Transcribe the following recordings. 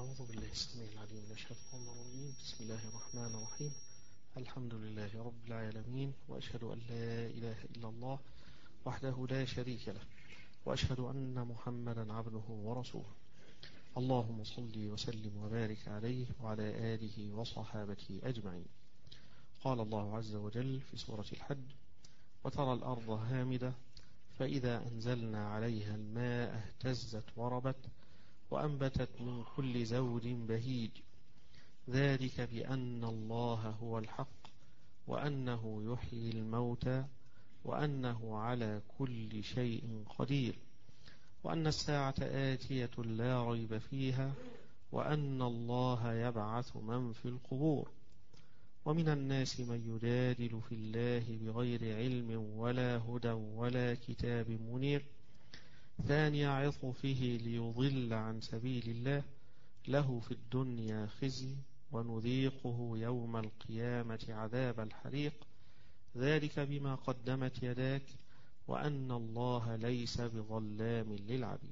أعوذ بالله السميع العليم من الشيطان الرجيم. بسم الله الرحمن الرحيم. الحمد لله رب العالمين، وأشهد أن لا إله إلا الله وحده لا شريك له، وأشهد أن محمدا عبده ورسوله. اللهم صل وسلم وبارك عليه وعلى آله وصحابته أجمعين. قال الله عز وجل في سورة الحج: وترى الأرض هامدة فإذا أنزلنا عليها الماء اهتزت وربت وأنبتت من كل زوج بهيج، ذلك بأن الله هو الحق وأنه يحيي الموتى وأنه على كل شيء قدير وأن الساعة آتية لا ريب فيها وأن الله يبعث من في القبور. ومن الناس من يجادل في الله بغير علم ولا هدى ولا كتاب منير، ثاني عطفه ليضل عن سبيل الله، له في الدنيا خزي ونذيقه يوم القيامة عذاب الحريق، ذلك بما قدمت يداك وأن الله ليس بظلام للعبيد.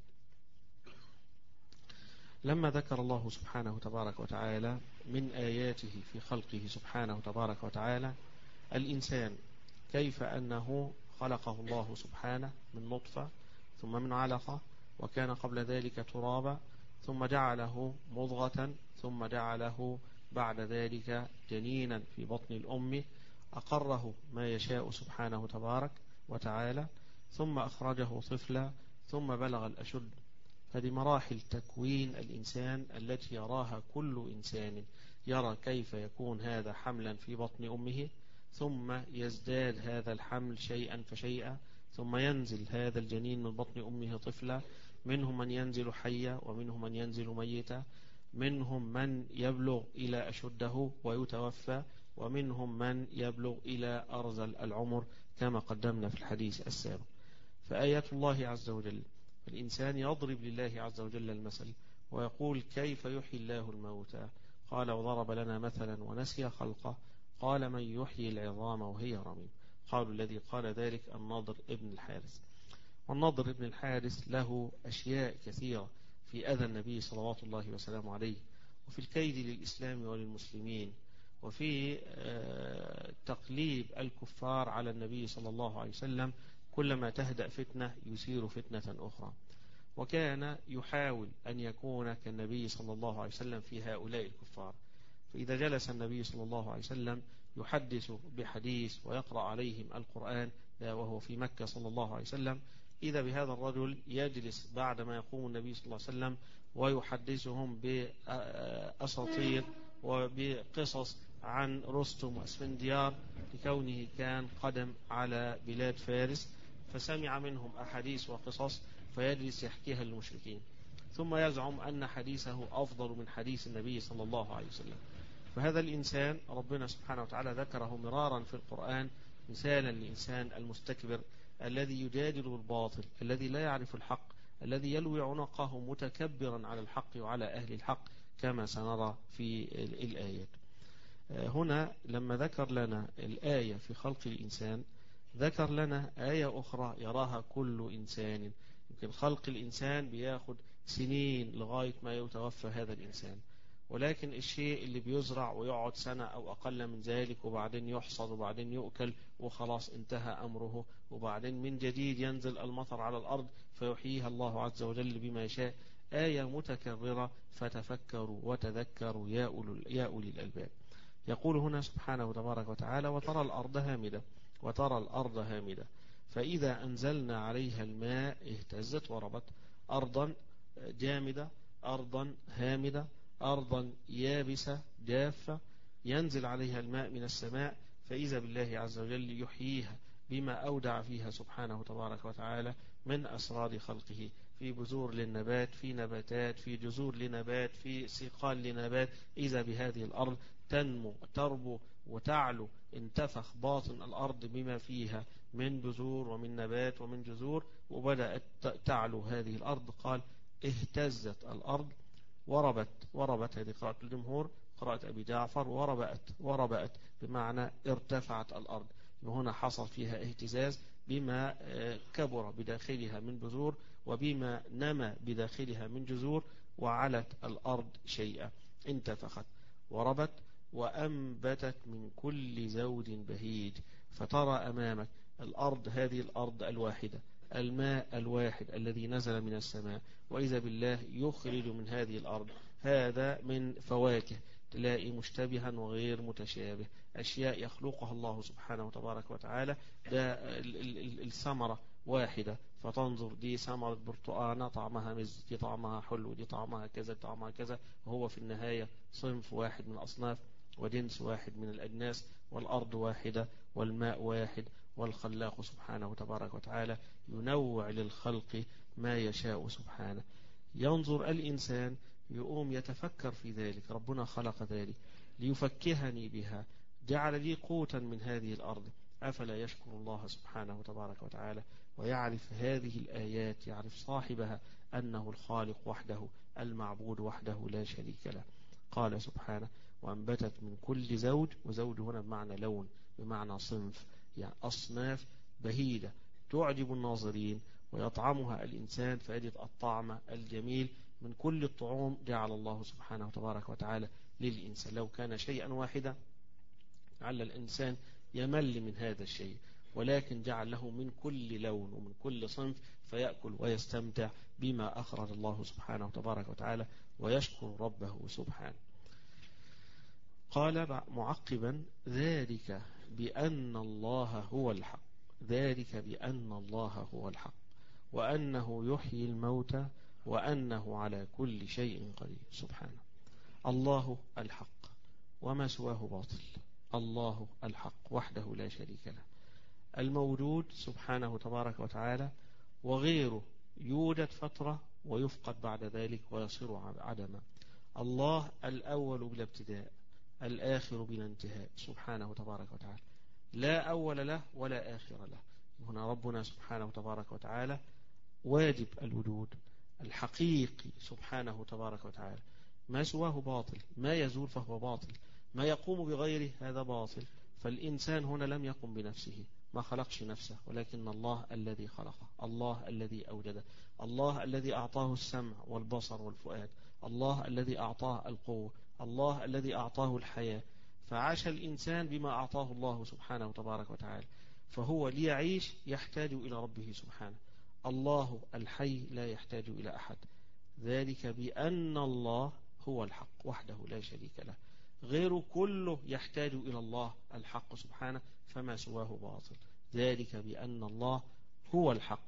لما ذكر الله سبحانه تبارك وتعالى من آياته في خلقه سبحانه تبارك وتعالى الإنسان، كيف أنه خلقه الله سبحانه من نطفة ثم من علقة، وكان قبل ذلك ترابا، ثم جعله مضغة، ثم جعله بعد ذلك جنينا في بطن الأم، أقره ما يشاء سبحانه تبارك وتعالى، ثم أخرجه طفلا، ثم بلغ الأشد. هذه مراحل تكوين الإنسان التي يراها كل إنسان، يرى كيف يكون هذا حملا في بطن أمه، ثم يزداد هذا الحمل شيئا فشيئا، ثم ينزل هذا الجنين من بطن أمه طفلا، منهم من ينزل حيا ومنهم من ينزل ميتا، منهم من يبلغ إلى أشده ويتوفى، ومنهم من يبلغ إلى أرذل العمر كما قدمنا في الحديث السابق. فآيات الله عز وجل، الإنسان يضرب لله عز وجل المثل ويقول: كيف يحيي الله الموتى؟ قال: وضرب لنا مثلا ونسي خلقه، قال: من يحيي العظام وهي رميم؟ قالوا: الذي قال ذلك النضر ابن الحارث. والنضر ابن الحارث له أشياء كثيرة في أذى النبي صلوات الله وسلامه عليه، وفي الكيد للإسلام وللمسلمين، وفي تقليب الكفار على النبي صلى الله عليه وسلم، كلما تهدأ فتنة يثير فتنة أخرى. وكان يحاول أن يكون كالنبي صلى الله عليه وسلم في هؤلاء الكفار، فإذا جلس النبي صلى الله عليه وسلم يحدث بحديث ويقرأ عليهم القرآن وهو في مكة صلى الله عليه وسلم، إذا بهذا الرجل يجلس بعدما يقوم النبي صلى الله عليه وسلم ويحدثهم بأساطير وبقصص عن رستم وأسفنديار، لكونه كان قدم على بلاد فارس، فسمع منهم أحاديث وقصص فيجلس يحكيها للمشركين، ثم يزعم أن حديثه أفضل من حديث النبي صلى الله عليه وسلم. فهذا الإنسان ربنا سبحانه وتعالى ذكره مرارا في القرآن مثالا للإنسان المستكبر الذي يجادل بالباطل، الذي لا يعرف الحق، الذي يلوي عنقه متكبرا على الحق وعلى أهل الحق، كما سنرى في الآيات. هنا لما ذكر لنا الآية في خلق الإنسان، ذكر لنا آية أخرى يراها كل إنسان. يمكن خلق الإنسان بياخد سنين لغاية ما يتوفى هذا الإنسان، ولكن الشيء اللي بيزرع ويقعد سنة أو أقل من ذلك، وبعدين يحصد وبعدين يؤكل وخلاص انتهى أمره، وبعدين من جديد ينزل المطر على الأرض فيحييها الله عز وجل بما يشاء. آية متكررة، فتفكروا وتذكروا يا أولي الألباب. يقول هنا سبحانه تبارك وتعالى: وترى الأرض هامدة، وترى الأرض هامدة فإذا أنزلنا عليها الماء اهتزت وربت. أرضا جامدة، أرضا هامدة، أرضا يابسة جافة، ينزل عليها الماء من السماء، فإذا بالله عز وجل يحييها بما أودع فيها سبحانه تبارك وتعالى من أسرار خلقه، في بذور للنبات، في نباتات، في جذور لنبات، في سيقال لنبات. إذا بهذه الأرض تنمو تربو وتعلو، انتفخ باطن الأرض بما فيها من بذور ومن نبات ومن جذور، وبدأت تعلو هذه الأرض. قال: اهتزت الأرض وربت هذه قراءة الجمهور، قراءة أبي جعفر، وربأت بمعنى ارتفعت الأرض. وهنا حصل فيها اهتزاز بما كبر بداخلها من بذور وبما نمى بداخلها من جذور، وعلت الأرض شيئا، انتفخت وربت وأنبتت من كل زوج بهيج. فترى أمامك الأرض، هذه الأرض الواحدة، الماء الواحد الذي نزل من السماء، وإذا بالله يخرج من هذه الأرض هذا من فواكه، تلاقي مشتبها وغير متشابه، أشياء يخلقها الله سبحانه وتبارك وتعالى. ده الثمرة واحدة، فتنظر دي ثمرة برتقانة طعمها مز، دي طعمها حلو، دي طعمها كذا، طعمها كذا، وهو في النهاية صنف واحد من الأصناف وجنس واحد من الأجناس، والأرض واحدة والماء واحد، والخلاق سبحانه وتبارك وتعالى ينوع للخلق ما يشاء سبحانه. ينظر الإنسان يقوم يتفكر في ذلك، ربنا خلق ذلك ليفكهني بها، جعل لي قوتا من هذه الأرض، أفلا يشكر الله سبحانه وتبارك وتعالى ويعرف هذه الآيات، يعرف صاحبها أنه الخالق وحده، المعبود وحده لا شريك له. قال سبحانه وأنبتت من كل زوج، وزوج هنا بمعنى لون، بمعنى صنف، يعني أصناف بهيدة تعجب الناظرين ويطعمها الإنسان فيجد الطعم الجميل من كل الطعوم جعل الله سبحانه وتبارك وتعالى للإنسان. لو كان شيئا واحدا على الإنسان يمل من هذا الشيء، ولكن جعل له من كل لون ومن كل صنف فيأكل ويستمتع بما أخرج الله سبحانه وتبارك وتعالى ويشكر ربه سبحانه. قال معقبا ذلك بأن الله هو الحق، ذلك بأن الله هو الحق وأنه يحيي الموتى وأنه على كل شيء قدير. سبحانه، الله الحق وما سواه باطل، الله الحق وحده لا شريك له، الموجود سبحانه تبارك وتعالى، وغيره يوجد فترة ويفقد بعد ذلك ويصير عدما. الله الأول بلا ابتداء، الآخر بلا انتهاء سبحانه تبارك وتعالى، لا أول له ولا آخر له. هنا ربنا سبحانه تبارك وتعالى واجب الوجود الحقيقي سبحانه تبارك وتعالى، ما سواه باطل، ما يزول فهو باطل، ما يقوم بغيره هذا باطل. فالإنسان هنا لم يقم بنفسه، ما خلقش نفسه، ولكن الله الذي خلقه، الله الذي أوجده، الله الذي أعطاه السمع والبصر والفؤاد، الله الذي أعطاه القوة، الله الذي أعطاه الحياة، فعاش الإنسان بما أعطاه الله سبحانه تبارك وتعالى، فهو ليعيش يحتاج إلى ربه سبحانه. الله الحي لا يحتاج إلى أحد، ذلك بأن الله هو الحق وحده لا شريك له، غير كله يحتاج إلى الله الحق سبحانه، فما سواه باطل. ذلك بأن الله هو الحق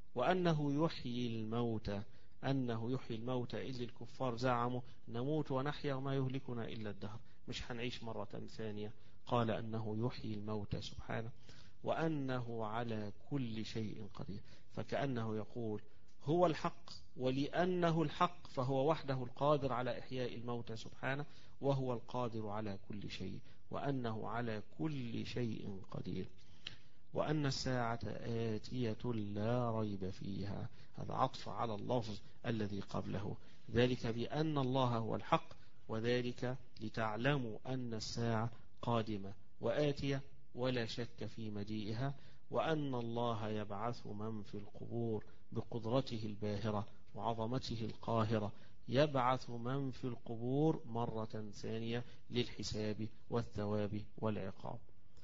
وأنه يحيي الموتى، أنه يحيي الموتى إذ الكفار زعموا نموت ونحيا وما يهلكنا إلا الدهر، مش هنعيش مرة ثانية. قال أنه يحيي الموتى سبحانه وأنه على كل شيء قدير، فكأنه يقول هو الحق، ولأنه الحق فهو وحده القادر على إحياء الموتى سبحانه، وهو القادر على كل شيء، وأنه على كل شيء قدير، وأن الساعة آتية لا ريب فيها. هذا عطف على اللفظ الذي قبله، ذلك بأن الله هو الحق، وذلك لتعلموا أن الساعة قادمة وآتية ولا شك في مجيئها، وأن الله يبعث من في القبور بقدرته الباهرة وعظمته القاهرة، يبعث من في القبور مرة ثانية للحساب والثواب والعقاب.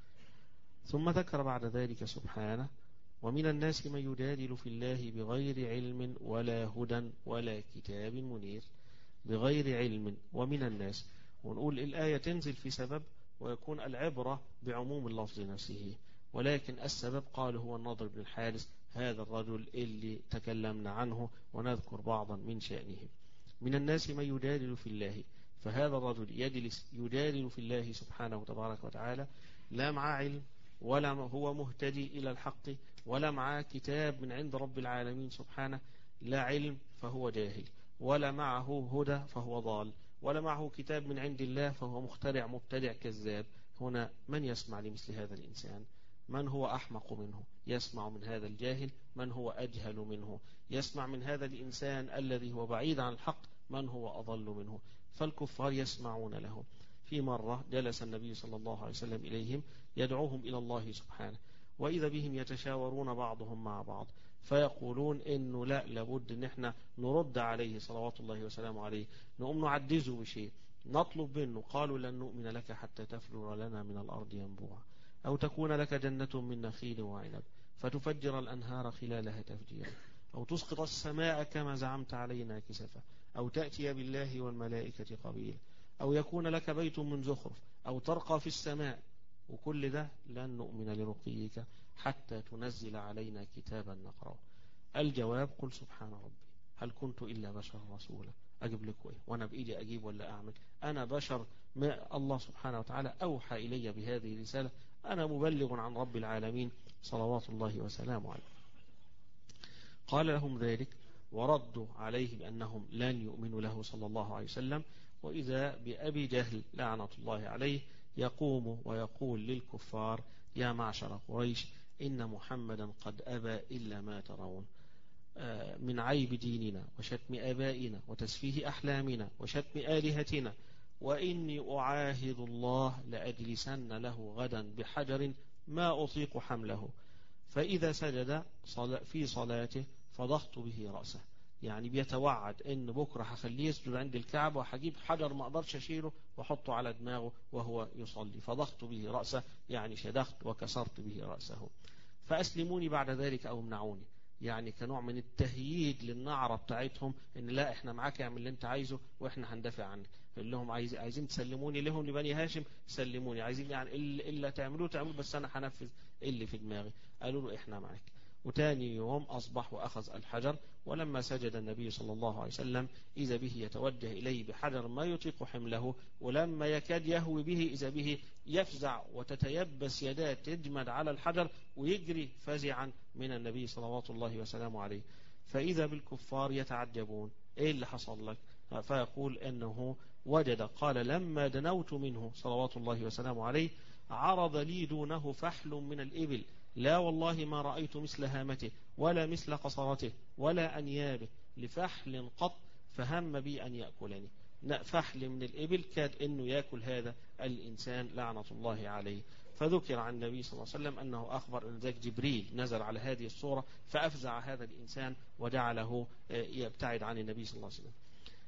ثم ذكر بعد ذلك سبحانه ومن الناس من يجادل في الله بغير علم ولا هدى ولا كتاب منير. بغير علم ومن الناس، ونقول الآية تنزل في سبب ويكون العبرة بعموم اللفظ نفسه، ولكن السبب قال هو النضر بن الحارث، هذا الرجل اللي تكلمنا عنه ونذكر بعضا من شأنه. من الناس من يجادل في الله، فهذا الرجل يجلس يجادل في الله سبحانه وتبارك وتعالى، لا مع علم ولا هو مهتدي إلى الحق ولا معه كتاب من عند رب العالمين سبحانه، لا علم فهو جاهل، ولا معه هدى فهو ضال، ولا معه كتاب من عند الله فهو مخترع مبتدع كذاب. هنا من يسمع لمثل هذا الإنسان؟ من هو أحمق منه؟ يسمع من هذا الجاهل من هو أجهل منه، يسمع من هذا الإنسان الذي هو بعيد عن الحق من هو أضل منه. فالكفار يسمعون له. في مرة جلس النبي صلى الله عليه وسلم إليهم يدعوهم إلى الله سبحانه، وإذا بهم يتشاورون بعضهم مع بعض، فيقولون إنه لا، لابد إن احنا نرد عليه صلوات الله وسلامه عليه، نقوم نعدزه بشيء، نطلب منه. قالوا لن نؤمن لك حتى تفجر لنا من الأرض ينبوعا، أو تكون لك جنة من نخيل وعنب فتفجر الأنهار خلالها تفجيرا، أو تسقط السماء كما زعمت علينا كسفا، أو تأتي بالله والملائكة قبيلا، أو يكون لك بيت من زخرف، أو ترقى في السماء. وكل ده لن نؤمن لرقيك حتى تنزل علينا كتابا نقرأه. الجواب: قل سبحان ربي هل كنت إلا بشر رسولا. أجيب لكم إيه وأنا بإيدي أجيب ولا أعمل؟ أنا بشر، ما الله سبحانه وتعالى أوحى إلي بهذه الرسالة، أنا مبلغ عن رب العالمين صلوات الله وسلامه عليه. قال لهم ذلك وردوا عليه بأنهم لن يؤمنوا له صلى الله عليه وسلم. وإذا بأبي جهل لعنة الله عليه يقوم ويقول للكفار: يا معشر قريش، إن محمدا قد أبى إلا ما ترون من عيب ديننا وشتم آبائنا وتسفيه أحلامنا وشتم آلهتنا، وإني أعاهد الله لأجلسن له غدا بحجر ما أطيق حمله، فإذا سجد في صلاته فضغط به رأسه. يعني بيتوعد إن بكرة هخليه يسجد عند الكعبة وهجيب حجر ما أقدرش أشيله وأحطه على دماغه وهو يصلي، فضغط به رأسه يعني شدخت وكسرت به رأسه، فأسلموني بعد ذلك أو امنعوني. يعني كنوع من التهييد للنعرة بتاعتهم إن لا، إحنا معاك، اعمل اللي أنت عايزه وإحنا هندافع عنك. يقول لهم عايزين تسلموني لهم لبني هاشم، سلموني، عايزين يعني إلا تعملوه بس أنا هنفذ اللي في دماغي. قالوا له إحنا معاك. وتاني يوم أصبح وأخذ الحجر، ولما سجد النبي صلى الله عليه وسلم إذا به يتوجه إليه بحجر ما يطيق حمله، ولما يكاد يهوي به إذا به يفزع وتتيبس يداه تجمد على الحجر ويجري فزعا من النبي صلوات الله وسلامه عليه. فإذا بالكفار يتعجبون: إيه اللي حصل لك؟ فيقول إنه وجد، قال: لما دنوت منه صلوات الله وسلامه عليه عرض لي دونه فحل من الإبل، لا والله ما رأيت مثل هامته ولا مثل قصرته ولا أنيابه لفحل قط، فهم بي أن يأكلني. فحل من الإبل كاد أنه يأكل هذا الإنسان لعنة الله عليه. فذكر عن النبي صلى الله عليه وسلم أنه أخبر أن ذاك جبريل نزل على هذه الصورة فأفزع هذا الإنسان وجعله يبتعد عن النبي صلى الله عليه وسلم.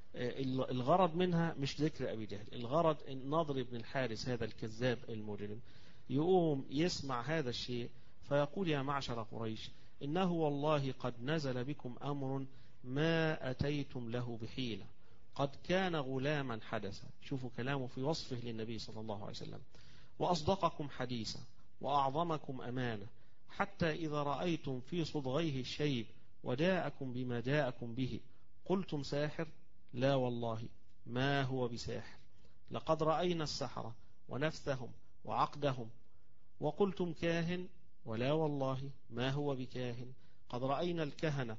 الغرض منها مش ذكر أبي جهل، الغرض أن نضر بن الحارث هذا الكذاب المجرم يقوم يسمع هذا الشيء فيقول: يا معشر قريش، إنه والله قد نزل بكم أمر ما أتيتم له بحيلة، قد كان غلاما حدثا. شوفوا كلامه في وصفه للنبي صلى الله عليه وسلم: وأصدقكم حديثا وأعظمكم أمانة، حتى إذا رأيتم في صدغيه الشيب وجاءكم بما جاءكم به قلتم ساحر، لا والله ما هو بساحر، لقد رأينا السحرة ونفثهم وعقدهم، وقلتم كاهن، ولا والله ما هو بكاهن، قد رأينا الكهنة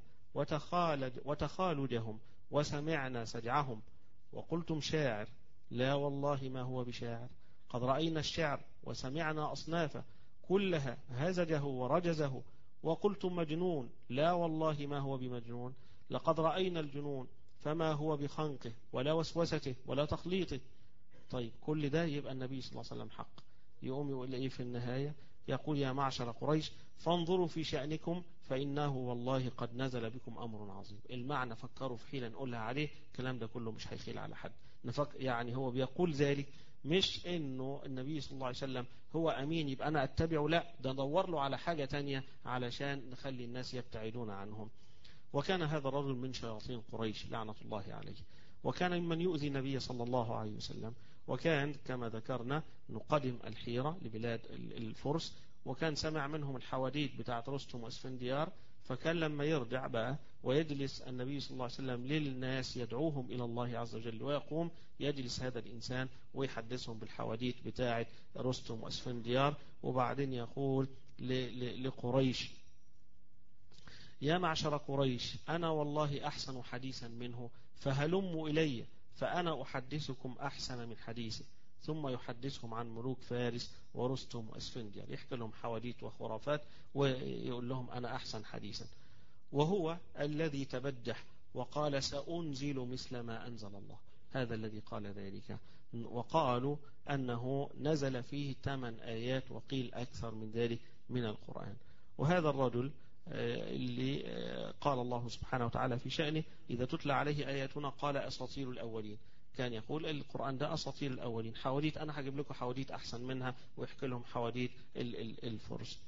وتخالجهم وسمعنا سجعهم، وقلتم شاعر، لا والله ما هو بشاعر، قد رأينا الشعر وسمعنا أصنافه كلها هزجه ورجزه، وقلتم مجنون، لا والله ما هو بمجنون، لقد رأينا الجنون فما هو بخنقه ولا وسوسته ولا تخليطه. طيب كل ده يبقى النبي صلى الله عليه وسلم حق. يقوم يقول إيه في النهاية؟ يقول: يا معشر قريش، فانظروا في شأنكم فإنه والله قد نزل بكم أمر عظيم. المعنى فكروا في حيلة نقولها عليه، الكلام ده كله مش هيخيل على حد. يعني هو بيقول ذلك مش إنه النبي صلى الله عليه وسلم هو أمين يبقى أنا أتبعه، لا، ده ندور له على حاجة تانية علشان نخلي الناس يبتعدون عنهم. وكان هذا الرجل من شياطين قريش لعنة الله عليه، وكان ممن يؤذي النبي صلى الله عليه وسلم، وكان كما ذكرنا نقدم الحيرة لبلاد الفرس، وكان سمع منهم الحواديت بتاعت رستم واسفنديار، فكان لما يرجع بقى ويجلس النبي صلى الله عليه وسلم للناس يدعوهم إلى الله عز وجل، ويقوم يجلس هذا الإنسان ويحدثهم بالحواديت بتاعت رستم واسفنديار، وبعدين يقول لقريش: يا معشر قريش، أنا والله أحسن حديثا منه، فهلموا إلي فأنا أحدثكم أحسن من حديثه. ثم يحدثهم عن ملوك فارس ورستم واسفنديار، يحكي لهم حواديت وخرافات ويقول لهم أنا أحسن حديثا. وهو الذي تبجح وقال: سأنزل مثل ما أنزل الله، هذا الذي قال ذلك. وقالوا أنه نزل فيه 8 آيات وقيل أكثر من ذلك من القرآن. وهذا الرجل اللي قال الله سبحانه وتعالى في شأنه إذا تتلى عليه آياتنا قال أساطير الأولين. كان يقول القرآن ده أساطير الأولين، حواديت، أنا هجيب لكم حواديت أحسن منها، ويحكي لهم حواديت الفرس.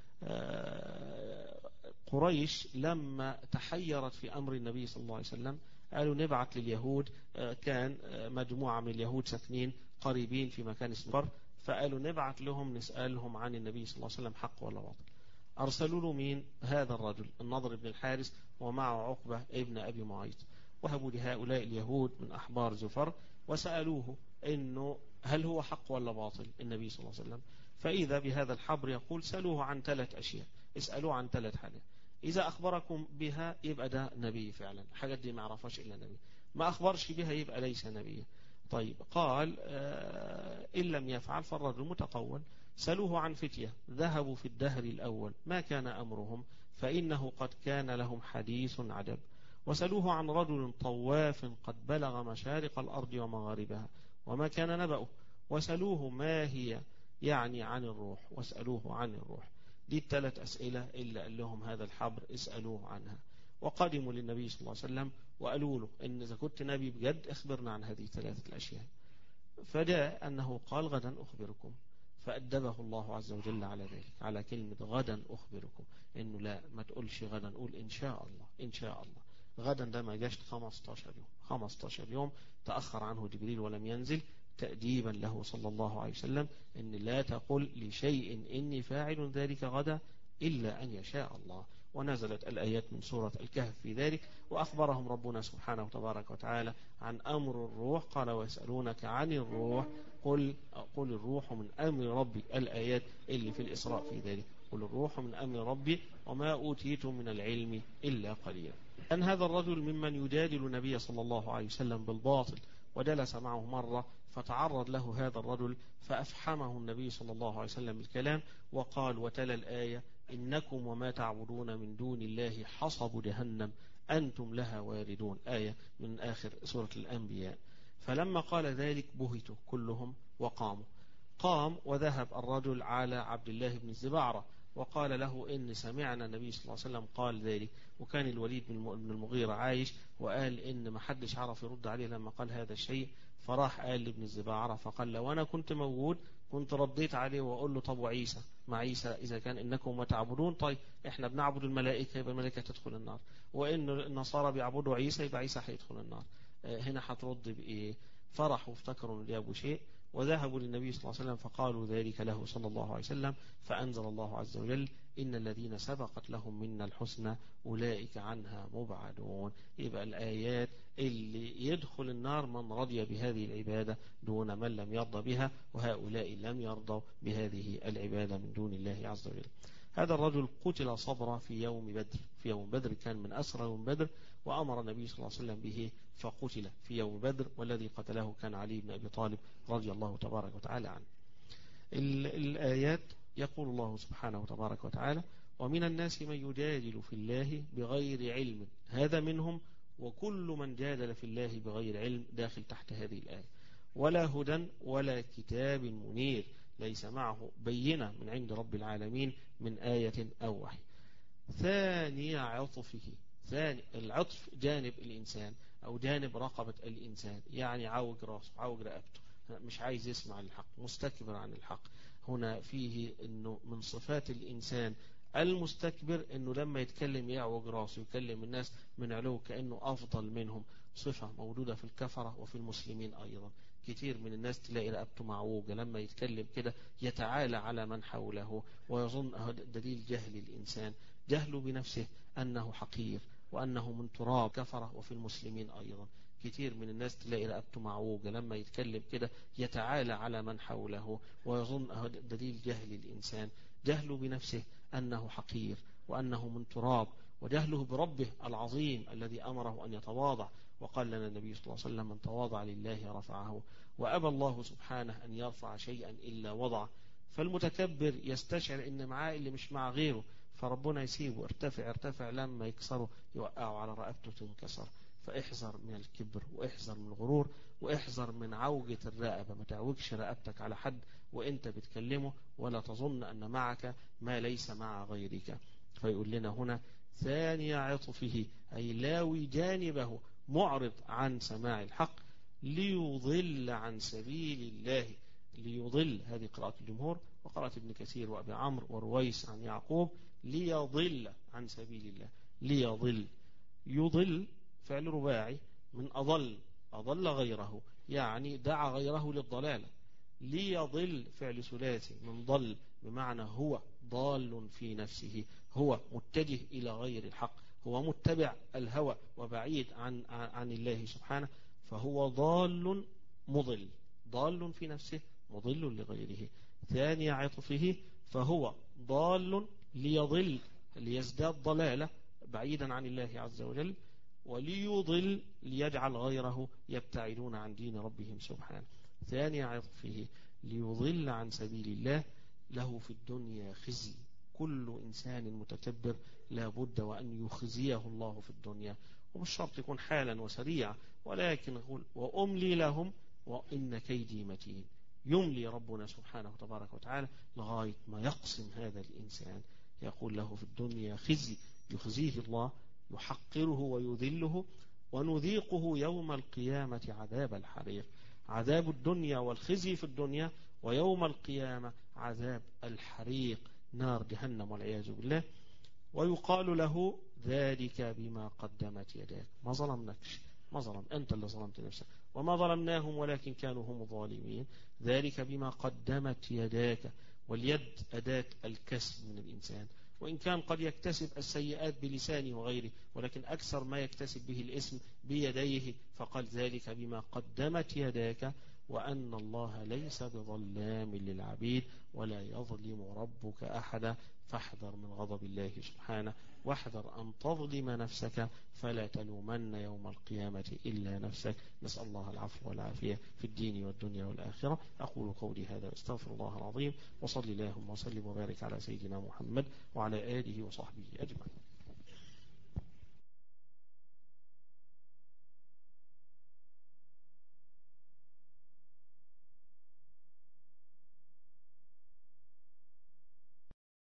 قريش لما تحيرت في أمر النبي صلى الله عليه وسلم قالوا نبعث لليهود. كان مجموعة من اليهود ساكنين قريبين في مكان اسمه بر، فقالوا نبعث لهم نسألهم عن النبي صلى الله عليه وسلم حق ولا باطل. أرسلوا له مين؟ هذا الرجل النضر بن الحارث ومعه عقبة ابن أبي معيط، وهبوا لهؤلاء اليهود من أحبار زفر وسألوه إنه هل هو حق ولا باطل النبي صلى الله عليه وسلم. فإذا بهذا الحبر يقول سألوه عن 3 أشياء، اسألوه عن 3 حاجات، إذا أخبركم بها يبقى ده نبي فعلا، حاجات دي ما عرفهاش إلا نبي، ما أخبرش بها يبقى ليس نبيا. طيب قال إن لم يفعل فالرجل متقول. سألوه عن فتية ذهبوا في الدهر الأول ما كان أمرهم فإنه قد كان لهم حديث عجب. وسألوه عن رجل طواف قد بلغ مشارق الأرض ومغاربها وما كان نبأه. وسألوه ما هي يعني عن الروح، واسألوه عن الروح. دي ال3 أسئلة اللي قال لهم هذا الحبر اسألوه عنها. وقدموا للنبي صلى الله عليه وسلم وقالوا له إن إذا كنت نبي بجد اخبرنا عن هذه 3 الأشياء. فجاء أنه قال غدا أخبركم، فأدبه الله عز وجل على ذلك، على كلمة غدا أخبركم، إنه لا ما تقولش غدا، قول إن شاء الله. إن شاء الله غدا ده ما جاش 15 يوم، 15 يوم تأخر عنه جبريل ولم ينزل تأديبا له صلى الله عليه وسلم، إن لا تقل لشيء إني فاعل ذلك غدا إلا أن يشاء الله. ونزلت الآيات من سورة الكهف في ذلك، وأخبرهم ربنا سبحانه وتبارك وتعالى عن أمر الروح. قال ويسألونك عن الروح قل الروح من أمر ربي. الآيات اللي في الإسراء في ذلك، قل الروح من أمر ربي وما أوتيتم من العلم إلا قليلا. أن هذا الرجل ممن يجادل النبي صلى الله عليه وسلم بالباطل، وجلس معه مرة فتعرض له هذا الرجل فأفحمه النبي صلى الله عليه وسلم الكلام، وقال وتلا الآية إنكم وما تعبدون من دون الله حصب جهنم أنتم لها واردون، آية من آخر سورة الأنبياء. فلما قال ذلك بهتوا كلهم وقاموا. قام وذهب الرجل على عبد الله بن الزبعرة وقال له إن سمعنا النبي صلى الله عليه وسلم قال ذلك. وكان الوليد بن المغيرة عايش، وقال إن ما حدش عرف يرد عليه لما قال هذا الشيء، فراح قال لابن الزبعرة فقال لو أنا كنت موجود كنت رديت عليه وأقول له طب وعيسى، مع عيسى إذا كان إنكم ما تعبدون، طيب إحنا بنعبد الملائكة يبقى الملائكة تدخل النار، وإن النصارى بيعبدوا عيسى يبقى عيسى هيدخل النار، هنا هترد بإيه؟ فرحوا وافتكروا إن جابوا شيء، وذهبوا للنبي صلى الله عليه وسلم فقالوا ذلك له صلى الله عليه وسلم. فأنزل الله عز وجل إن الذين سبقت لهم منا الحسنى أولئك عنها مبعدون. يبقى الآيات اللي يدخل النار من رضي بهذه العبادة دون من لم يرضى بها، وهؤلاء لم يرضوا بهذه العبادة من دون الله عز وجل. هذا الرجل قتل صبرا في يوم بدر، في يوم بدر كان من أسرى يوم بدر، وأمر النبي صلى الله عليه وسلم به فقتل في يوم بدر، والذي قتله كان علي بن أبي طالب رضي الله تبارك وتعالى عنه. الآيات يقول الله سبحانه وتبارك وتعالى ومن الناس من يجادل في الله بغير علم، هذا منهم وكل من جادل في الله بغير علم داخل تحت هذه الآية. ولا هدى ولا كتاب منير ليس معه بينة من عند رب العالمين من آية أو وحي. ثاني عطفه، ثاني العطف جانب الإنسان أو جانب رقبة الإنسان، يعني عوج راسه عوج رقبته، مش عايز يسمع الحق، مستكبر عن الحق. هنا فيه أنه من صفات الإنسان المستكبر أنه لما يتكلم يعوج راسه، يكلم الناس من علو كأنه أفضل منهم، صفة موجودة في الكفرة وفي المسلمين أيضا. كتير من الناس تلاقي رقبته معوجة، لما يتكلم كده يتعالى على من حوله، ويظن دليل جهل الإنسان، جهله بنفسه أنه حقير وأنه من تراب. كفرة وفي المسلمين أيضا كتير من الناس تلاقي رقبته معوجة، لما يتكلم كده يتعالى على من حوله، ويظن دليل جهل الإنسان، جهله بنفسه أنه حقير وأنه من تراب، وجهله بربه العظيم الذي أمره أن يتواضع. وقال لنا النبي صلى الله عليه وسلم من تواضع لله رفعه، وأبى الله سبحانه أن يرفع شيئا إلا وضعه. فالمتكبر يستشعر إن معاه اللي مش مع غيره، فربنا يسيبه ارتفع ارتفع، لما يكسره يوقعه على رقبته تنكسر. فاحذر من الكبر، واحذر من الغرور، واحذر من عوجة الرقبة. ما تعوجش رقبتك على حد وانت بتكلمه، ولا تظن أن معك ما ليس مع غيرك. فيقول لنا هنا ثاني عطفه أي لاوي جانبه معرض عن سماع الحق ليضل عن سبيل الله. ليضل هذه قراءة الجمهور، وقراءة ابن كثير وأبي عمرو ورويس عن يعقوب ليضل عن سبيل الله. ليضل، يضل فعل رباعي من أضل، أضل غيره يعني دعا غيره للضلالة. ليضل فعل ثلاثي من ضل بمعنى هو ضال في نفسه، هو متجه إلى غير الحق، هو متبع الهوى وبعيد عن الله سبحانه، فهو ضال مضل، ضال في نفسه مضل لغيره. ثاني عطفه فهو ضال ليضل ليزداد ضلالة بعيدا عن الله عز وجل، وليضل ليجعل غيره يبتعدون عن دين ربهم سبحانه. ثاني عطفه ليضل عن سبيل الله، له في الدنيا خزي. كل إنسان متكبر لا بد وأن يخزيه الله في الدنيا، ومش شرط يكون حالا وسريعا، ولكن يقول وأملي لهم وإن كيدي متين. يملي ربنا سبحانه تبارك وتعالى لغاية ما يقسم هذا الإنسان، يقول له في الدنيا خزي، يخزيه الله، يحقره ويذله، ونذيقه يوم القيامة عذاب الحريق. عذاب الدنيا والخزي في الدنيا، ويوم القيامة عذاب الحريق نار جهنم والعياذ بالله. ويقال له ذلك بما قدمت يداك. ما ظلمناكش، ما ظلم، أنت اللي ظلمت نفسك، وما ظلمناهم ولكن كانوا هم الظالمين. ذلك بما قدمت يداك، واليد أداة الكسب من الإنسان، وإن كان قد يكتسب السيئات بلسانه وغيره، ولكن أكثر ما يكتسب به الإثم بيديه. فقال ذلك بما قدمت يداك، وأن الله ليس بظلام للعبيد ولا يظلم ربك أحدا. فاحذر من غضب الله سبحانه، واحذر أن تظلم نفسك، فلا تلومن يوم القيامة إلا نفسك. نسأل الله العفو والعافية في الدين والدنيا والآخرة. أقول قولي هذا واستغفر الله العظيم، وصل اللهم وسلم وبارك على سيدنا محمد وعلى آله وصحبه أجمعين.